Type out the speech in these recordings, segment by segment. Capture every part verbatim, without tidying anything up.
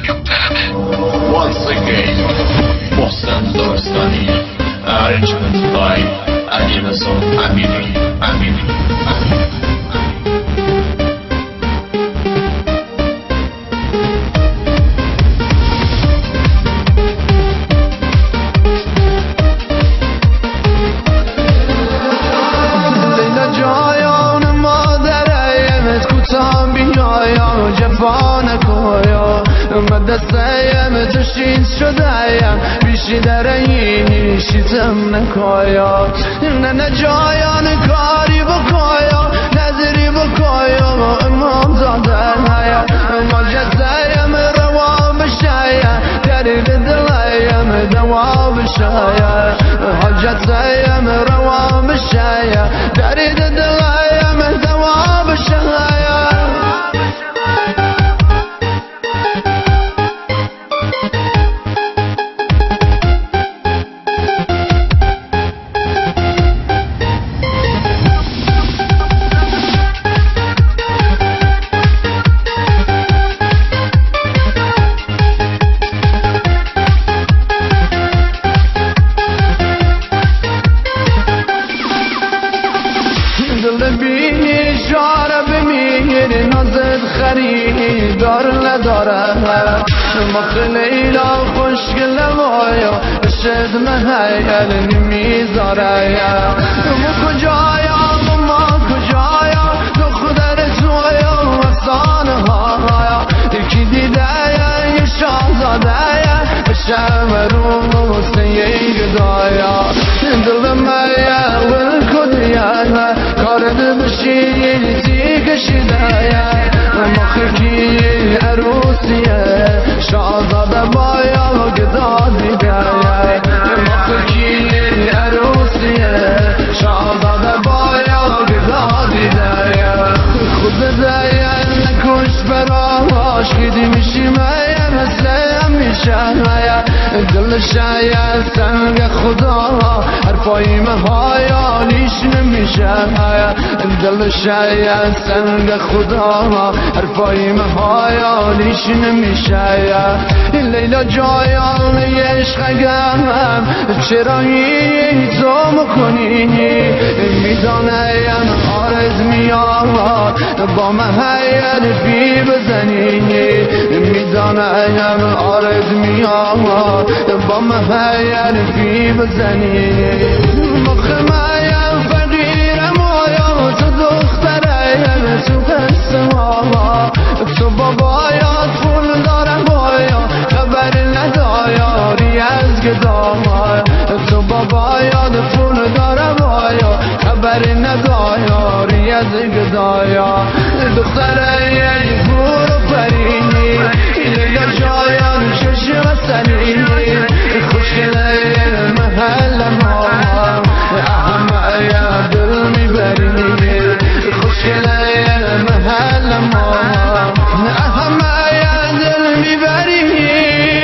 Once again, Boston Dorstani, arrangement by Adilson Amini, Amini, Amini. دستایم تشین شدایم بیشی در اینی شیتم نکایا نه نه جایان کاری بکایا نظری بکایا امام زادن هایا ما جستایم روا بشایا داری دلایم دوا بشایا حاجتایم روا بشایا داری دلایم دوا بشایا مخ لیلا خوشگل وایا شد مهیل نمیذاریا ما کجایا ما کجایا دختر تویا افسانه هایا یکی دیده یه شاهزاده شم رو سیه گدایا دل میا ول کدیا کارد بشی تی کشیدایا مخ کی عروسیه شاهزاده بایا و گدادی گایا مخ کی عروسیه شاهزاده بایا و گدادی دایا خود دایا نکش براش کدی میشی مایا مثل همیشه دل شاید سنگ خدا حرفای مهایا لیش نمیشه دل شاید سنگ خدا حرفای مهایا لیش نمیشه لیلا جایان عشقم چرایی تو مکنی میدانم آرز میاد با مهیل بی بزنی میدانم آرز میاد با مهیل بی بزنی مخ مایم فقیرم آیا تو دخترم تو قصه ماما تو بابایات پول دارم بایا خبر ندایاری از گداما تو بابایات پول دارم بایا خبر ندایاری از گدایا دختره یه پور و پرینی لیلا جایان چشم سنینی خوشگله محل ماما احمه یا دل میبرینی خوشگله محل ماما احمه یا دل میبرینی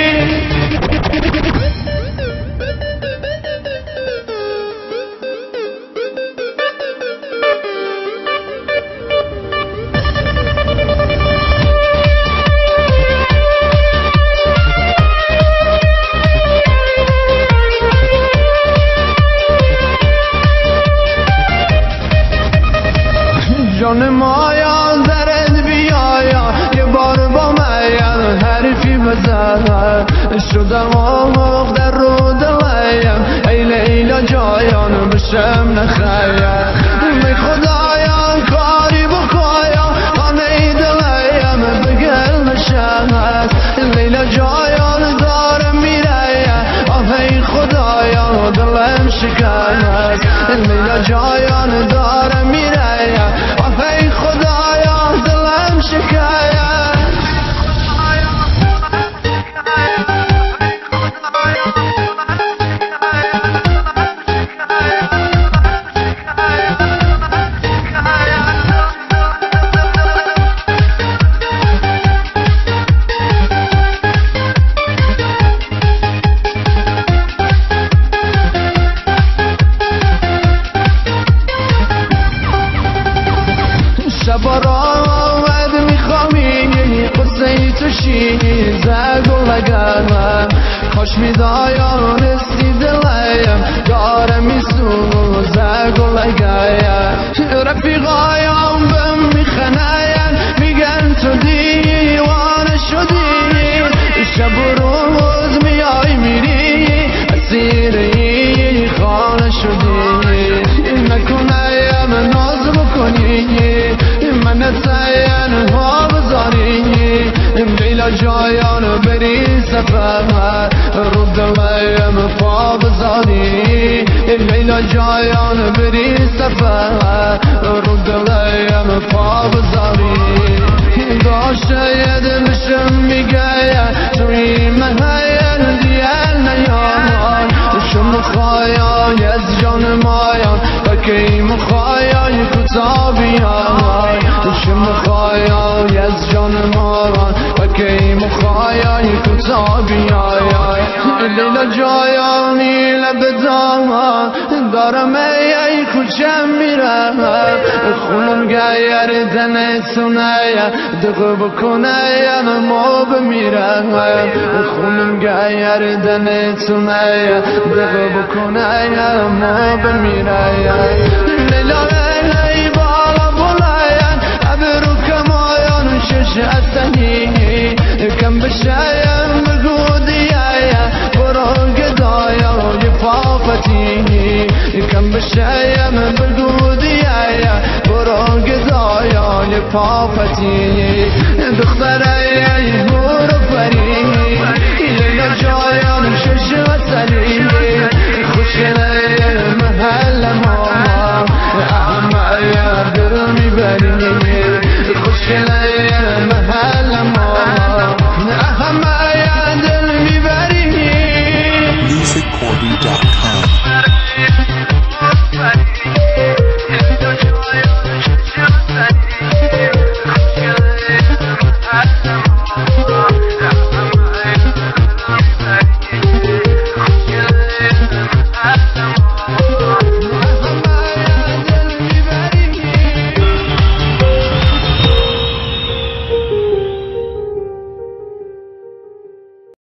جان مایا درد بیایا یه بار با مایا حرفی بزن شدم آموق در رو دلیم ای لیلا جایان بشم نخیر می خدایا کاری بکایا خانه دلیم بگل نشم لیلا جایان دارم میره آه ای خدایا دلم شکست لیلا جایان دارم میره ای خدایا دلم شکایت زگلگم کاش میدایانستی دلیم داره میسوز زگلگم رفیقایم بهم میخنین میگن تو دیوانه شدی شب و روز میای میری اسیری خانه شدی نکنیم ناز بکنی من تنها بذاری لیلا جایان بری سفر رو دلیم پا بذاری لیلا جایان بری سفر رو دلیم پا بذاری داشته یه دلشم میگه توی مهین دیل نیان شم خواهی از جان مایان تا کی مخواهی کتابیان شم خواهی از جان مایان تا کی مخواهی کتابیان لیلا جایانی لب دامان دارم ای کوچم میرم خونم گیر دنتونه دقه بکنه ما بمیرم خونم گیر دنتونه دقه بکنه ما بمیرم لیلا ای بالا بلاین ابرو کمایان شش اتنی کم بشایم بگو دیایا برو گدایا یه پاپتی کم بشایم بگو دیایا برو گدایا یه پاپتی دختره ای برو